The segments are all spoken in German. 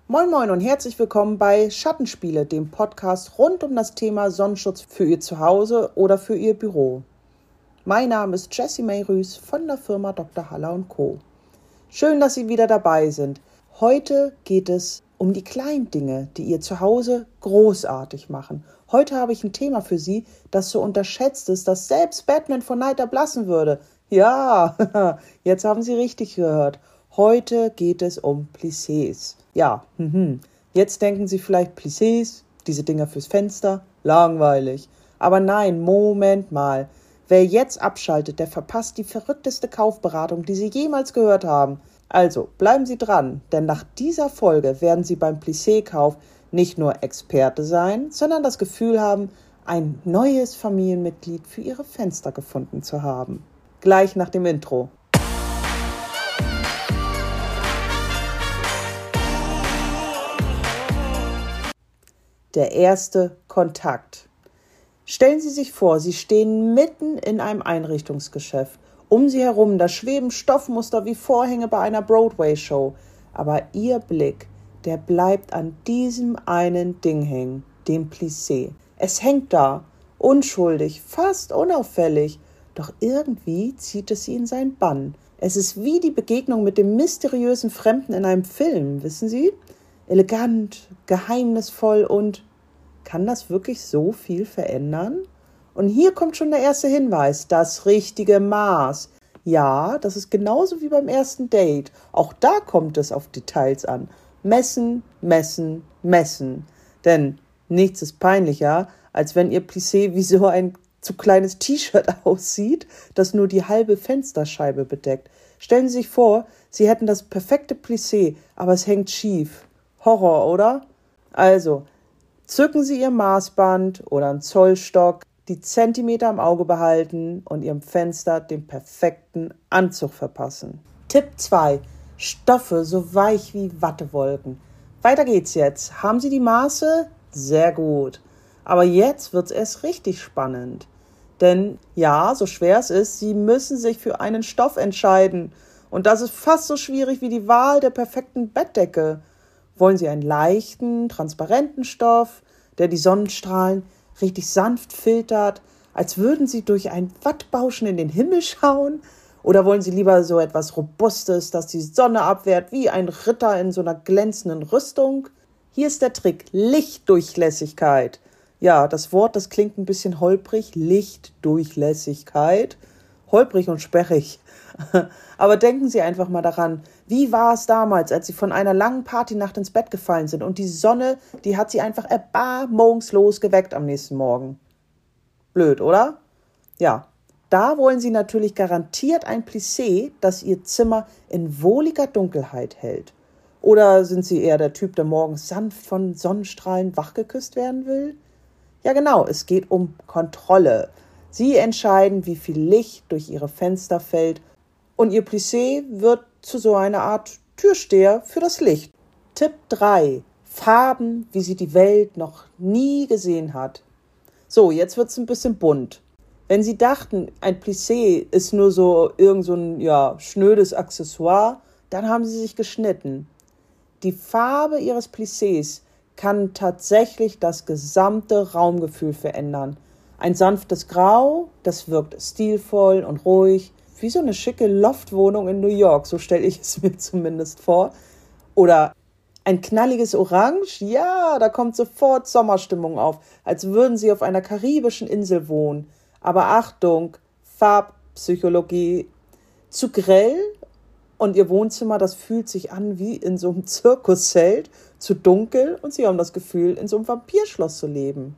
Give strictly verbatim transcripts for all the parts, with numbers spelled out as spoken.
Moin Moin und herzlich willkommen bei Schattenspiele, dem Podcast rund um das Thema Sonnenschutz für Ihr Zuhause oder für Ihr Büro. Mein Name ist Jessie May Rüß von der Firma Doktor Haller und Co. Schön, dass Sie wieder dabei sind. Heute geht es um die kleinen Dinge, die Ihr Zuhause großartig machen. Heute habe ich ein Thema für Sie, das so unterschätzt ist, dass selbst Batman vor Neid erblassen würde. Ja, jetzt haben Sie richtig gehört. Heute geht es um Plissés. Ja, mhm. Jetzt denken Sie vielleicht Plissés, diese Dinger fürs Fenster, langweilig. Aber nein, Moment mal. Wer jetzt abschaltet, der verpasst die verrückteste Kaufberatung, die Sie jemals gehört haben. Also, bleiben Sie dran, denn nach dieser Folge werden Sie beim Plissé-Kauf nicht nur Experte sein, sondern das Gefühl haben, ein neues Familienmitglied für Ihre Fenster gefunden zu haben. Gleich nach dem Intro. Der erste Kontakt. Stellen Sie sich vor, Sie stehen mitten in einem Einrichtungsgeschäft. Um Sie herum, da schweben Stoffmuster wie Vorhänge bei einer Broadway-Show. Aber Ihr Blick, der bleibt an diesem einen Ding hängen, dem Plissé. Es hängt da, unschuldig, fast unauffällig. Doch irgendwie zieht es Sie in seinen Bann. Es ist wie die Begegnung mit dem mysteriösen Fremden in einem Film, wissen Sie? Elegant, geheimnisvoll und kann das wirklich so viel verändern? Und hier kommt schon der erste Hinweis, das richtige Maß. Ja, das ist genauso wie beim ersten Date. Auch da kommt es auf Details an. Messen, messen, messen. Denn nichts ist peinlicher, als wenn Ihr Plissé wie so ein zu kleines T-Shirt aussieht, das nur die halbe Fensterscheibe bedeckt. Stellen Sie sich vor, Sie hätten das perfekte Plissé, aber es hängt schief. Horror, oder? Also, zücken Sie Ihr Maßband oder einen Zollstock, die Zentimeter im Auge behalten und Ihrem Fenster den perfekten Anzug verpassen. Tipp zwei. Stoffe so weich wie Wattewolken. Weiter geht's jetzt. Haben Sie die Maße? Sehr gut. Aber jetzt wird's erst richtig spannend. Denn ja, so schwer es ist, Sie müssen sich für einen Stoff entscheiden. Und das ist fast so schwierig wie die Wahl der perfekten Bettdecke. Wollen Sie einen leichten, transparenten Stoff, der die Sonnenstrahlen richtig sanft filtert, als würden Sie durch ein Wattbauschen in den Himmel schauen? Oder wollen Sie lieber so etwas Robustes, das die Sonne abwehrt, wie ein Ritter in so einer glänzenden Rüstung? Hier ist der Trick, Lichtdurchlässigkeit. Ja, das Wort, das klingt ein bisschen holprig, Lichtdurchlässigkeit. Holprig und sperrig. Aber denken Sie einfach mal daran, wie war es damals, als Sie von einer langen Partynacht ins Bett gefallen sind und die Sonne, die hat Sie einfach erbarmungslos geweckt am nächsten Morgen. Blöd, oder? Ja, da wollen Sie natürlich garantiert ein Plissé, das Ihr Zimmer in wohliger Dunkelheit hält. Oder sind Sie eher der Typ, der morgens sanft von Sonnenstrahlen wachgeküsst werden will? Ja genau, es geht um Kontrolle. Sie entscheiden, wie viel Licht durch Ihre Fenster fällt und Ihr Plissé wird zu so einer Art Türsteher für das Licht. Tipp drei. Farben, wie sie die Welt noch nie gesehen hat. So, jetzt wird's ein bisschen bunt. Wenn Sie dachten, ein Plissé ist nur so irgend so ein ja, schnödes Accessoire, dann haben Sie sich geschnitten. Die Farbe Ihres Plissés kann tatsächlich das gesamte Raumgefühl verändern. Ein sanftes Grau, das wirkt stilvoll und ruhig, wie so eine schicke Loftwohnung in New York, so stelle ich es mir zumindest vor. Oder ein knalliges Orange, ja, da kommt sofort Sommerstimmung auf, als würden Sie auf einer karibischen Insel wohnen. Aber Achtung, Farbpsychologie, zu grell und Ihr Wohnzimmer, das fühlt sich an wie in so einem Zirkuszelt, zu dunkel und Sie haben das Gefühl, in so einem Vampirschloss zu leben.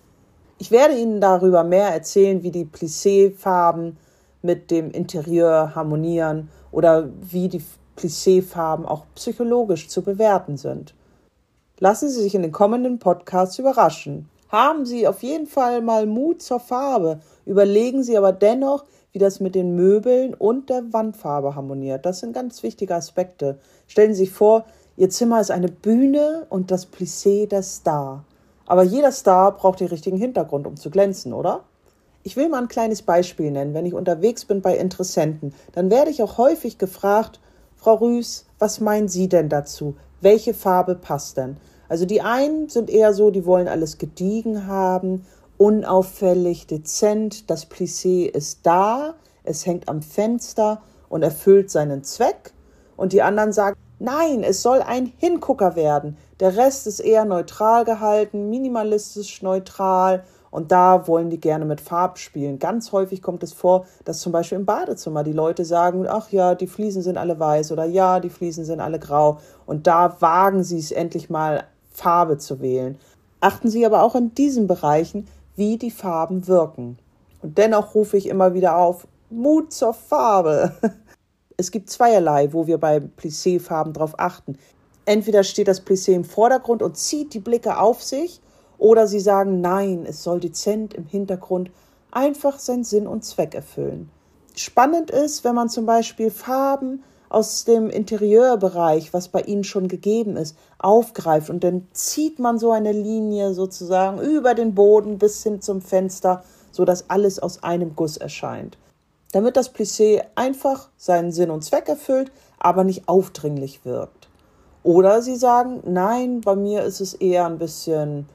Ich werde Ihnen darüber mehr erzählen, wie die Plissé-Farben mit dem Interieur harmonieren oder wie die Plissé-Farben auch psychologisch zu bewerten sind. Lassen Sie sich in den kommenden Podcasts überraschen. Haben Sie auf jeden Fall mal Mut zur Farbe, überlegen Sie aber dennoch, wie das mit den Möbeln und der Wandfarbe harmoniert. Das sind ganz wichtige Aspekte. Stellen Sie sich vor, Ihr Zimmer ist eine Bühne und das Plissé der Star. Aber jeder Star braucht den richtigen Hintergrund, um zu glänzen, oder? Ich will mal ein kleines Beispiel nennen. Wenn ich unterwegs bin bei Interessenten, dann werde ich auch häufig gefragt, Frau Rüß, was meinen Sie denn dazu? welche Farbe passt denn? Also die einen sind eher so, die wollen alles gediegen haben, unauffällig, dezent, das Plissé ist da, es hängt am Fenster und erfüllt seinen Zweck. Und die anderen sagen, nein, es soll ein Hingucker werden. Der Rest ist eher neutral gehalten, minimalistisch neutral. Und da wollen die gerne mit Farben spielen. Ganz häufig kommt es vor, dass zum Beispiel im Badezimmer die Leute sagen, ach ja, die Fliesen sind alle weiß oder ja, die Fliesen sind alle grau. Und da wagen sie es endlich mal, Farbe zu wählen. Achten Sie aber auch in diesen Bereichen, wie die Farben wirken. Und dennoch rufe ich immer wieder auf, Mut zur Farbe. Es gibt zweierlei, wo wir bei Plissé-Farben drauf achten. Entweder steht das Plissé im Vordergrund und zieht die Blicke auf sich, oder sie sagen, nein, es soll dezent im Hintergrund einfach seinen Sinn und Zweck erfüllen. Spannend ist, wenn man zum Beispiel Farben aus dem Interieurbereich, was bei Ihnen schon gegeben ist, aufgreift und dann zieht man so eine Linie sozusagen über den Boden bis hin zum Fenster, sodass alles aus einem Guss erscheint. Damit das Plissé einfach seinen Sinn und Zweck erfüllt, aber nicht aufdringlich wirkt. Oder Sie sagen, nein, bei mir ist es eher ein bisschen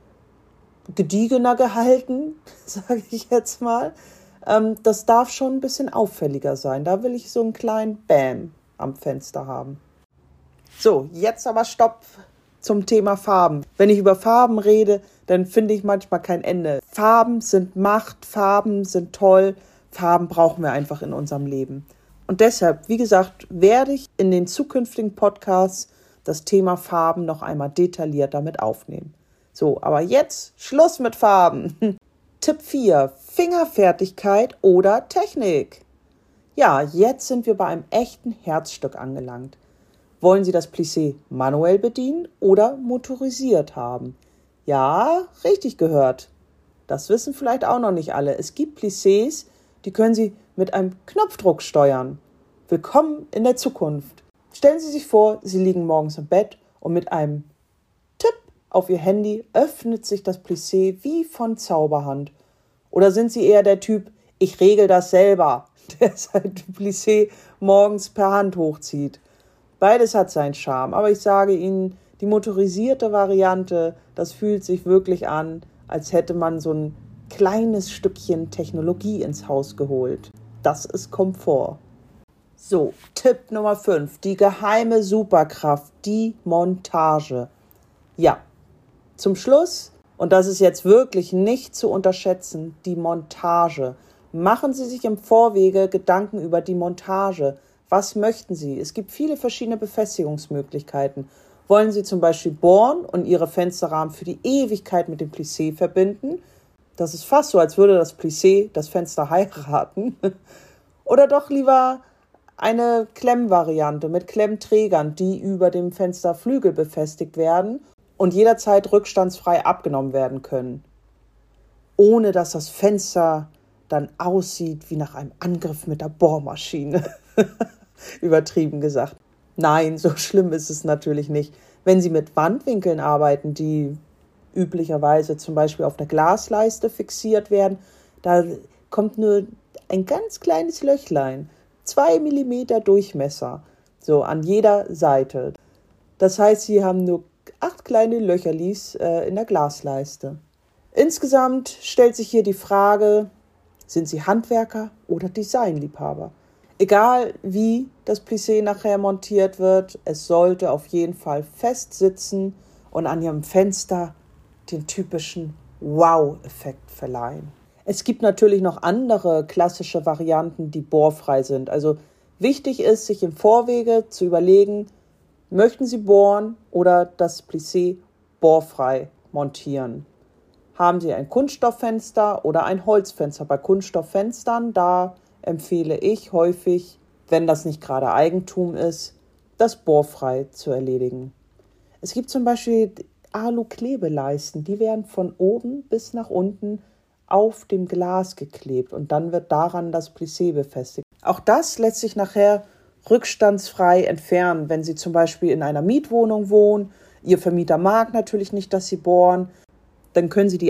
gediegener gehalten, sage ich jetzt mal. Ähm, das darf schon ein bisschen auffälliger sein. Da will ich so einen kleinen Bam am Fenster haben. So, jetzt aber Stopp zum Thema Farben. Wenn ich über Farben rede, dann finde ich manchmal kein Ende. Farben sind Macht, Farben sind toll, Farben brauchen wir einfach in unserem Leben. Und deshalb, wie gesagt, werde ich in den zukünftigen Podcasts das Thema Farben noch einmal detailliert damit aufnehmen. So, aber jetzt Schluss mit Farben. Tipp vier. Fingerfertigkeit oder Technik. Ja, jetzt sind wir bei einem echten Herzstück angelangt. Wollen Sie das Plissé manuell bedienen oder motorisiert haben? Ja, richtig gehört. Das wissen vielleicht auch noch nicht alle. Es gibt Plissés, die können Sie mit einem Knopfdruck steuern. Willkommen in der Zukunft. Stellen Sie sich vor, Sie liegen morgens im Bett und mit einem Tipp auf Ihr Handy öffnet sich das Plissé wie von Zauberhand. Oder sind Sie eher der Typ, ich regel das selber, der sein Plissé morgens per Hand hochzieht? Beides hat seinen Charme, aber ich sage Ihnen, die motorisierte Variante, das fühlt sich wirklich an, als hätte man so ein kleines Stückchen Technologie ins Haus geholt. Das ist Komfort. So, Tipp Nummer fünf, die geheime Superkraft, die Montage. Ja, zum Schluss, und das ist jetzt wirklich nicht zu unterschätzen, die Montage. Machen Sie sich im Vorwege Gedanken über die Montage. Was möchten Sie? Es gibt viele verschiedene Befestigungsmöglichkeiten. Wollen Sie zum Beispiel bohren und Ihre Fensterrahmen für die Ewigkeit mit dem Plissé verbinden? Das ist fast so, als würde das Plissé das Fenster heiraten. Oder doch lieber eine Klemmvariante mit Klemmträgern, die über dem Fensterflügel befestigt werden und jederzeit rückstandsfrei abgenommen werden können, ohne dass das Fenster dann aussieht wie nach einem Angriff mit der Bohrmaschine. Übertrieben gesagt. Nein, so schlimm ist es natürlich nicht. Wenn Sie mit Wandwinkeln arbeiten, die üblicherweise zum Beispiel auf einer Glasleiste fixiert werden, da kommt nur ein ganz kleines Löchlein, zwei Millimeter Durchmesser, so an jeder Seite. Das heißt, Sie haben nur acht kleine Löcherlis äh, in der Glasleiste. Insgesamt stellt sich hier die Frage, sind Sie Handwerker oder Designliebhaber? Egal wie das Plissé nachher montiert wird, es sollte auf jeden Fall fest sitzen und an Ihrem Fenster den typischen Wow-Effekt verleihen. Es gibt natürlich noch andere klassische Varianten, die bohrfrei sind. Also wichtig ist, sich im Vorwege zu überlegen, möchten Sie bohren oder das Plissé bohrfrei montieren? Haben Sie ein Kunststofffenster oder ein Holzfenster? Bei Kunststofffenstern, da empfehle ich häufig, wenn das nicht gerade Eigentum ist, das bohrfrei zu erledigen. Es gibt zum Beispiel Alu-Klebeleisten, die werden von oben bis nach unten auf dem Glas geklebt und dann wird daran das Plissé befestigt. Auch das lässt sich nachher rückstandsfrei entfernen, wenn Sie zum Beispiel in einer Mietwohnung wohnen. Ihr Vermieter mag natürlich nicht, dass Sie bohren. Dann können Sie die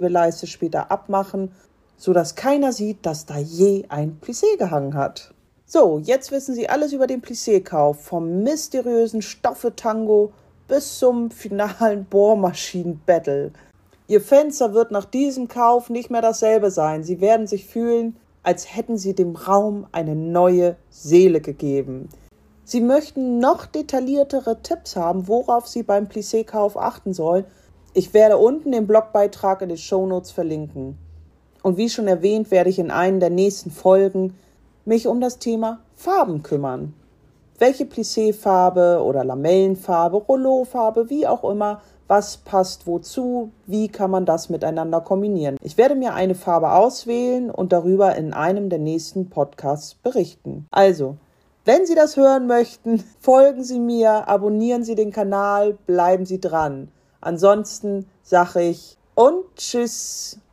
Alu-Klebeleiste später abmachen, sodass keiner sieht, dass da je ein Plissé gehangen hat. So, jetzt wissen Sie alles über den Plissé-Kauf, vom mysteriösen Stoffe-Tango bis zum finalen Bohrmaschinen-Battle. Ihr Fenster wird nach diesem Kauf nicht mehr dasselbe sein. Sie werden sich fühlen, als hätten Sie dem Raum eine neue Seele gegeben. Sie möchten noch detailliertere Tipps haben, worauf Sie beim Plissé-Kauf achten sollen. Ich werde unten den Blogbeitrag in den Shownotes verlinken. Und wie schon erwähnt, werde ich in einer der nächsten Folgen mich um das Thema Farben kümmern. Welche Plissé-Farbe oder Lamellenfarbe, Rouleau-Farbe, wie auch immer, was passt wozu, wie kann man das miteinander kombinieren. Ich werde mir eine Farbe auswählen und darüber in einem der nächsten Podcasts berichten. Also, wenn Sie das hören möchten, folgen Sie mir, abonnieren Sie den Kanal, bleiben Sie dran. Ansonsten sage ich und tschüss.